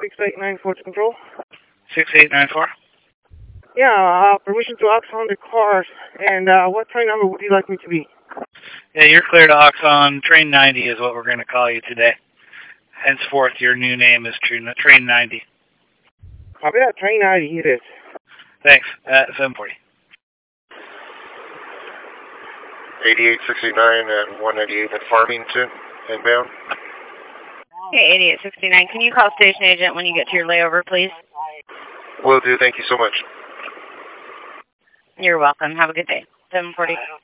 6894 to control. 6894. Yeah, permission to Oxon the cars. And what train number would you like me to be? Yeah, you're clear to Oxon. Train 90 is what we're going to call you today. Henceforth, your new name is Train 90. Copy that. Train 90 it is. Thanks. 740. 8869 at 198 at Farmington, inbound. Okay, 8869. Can you call station agent when you get to your layover, please? Will do. Thank you so much. You're welcome. Have a good day. 740.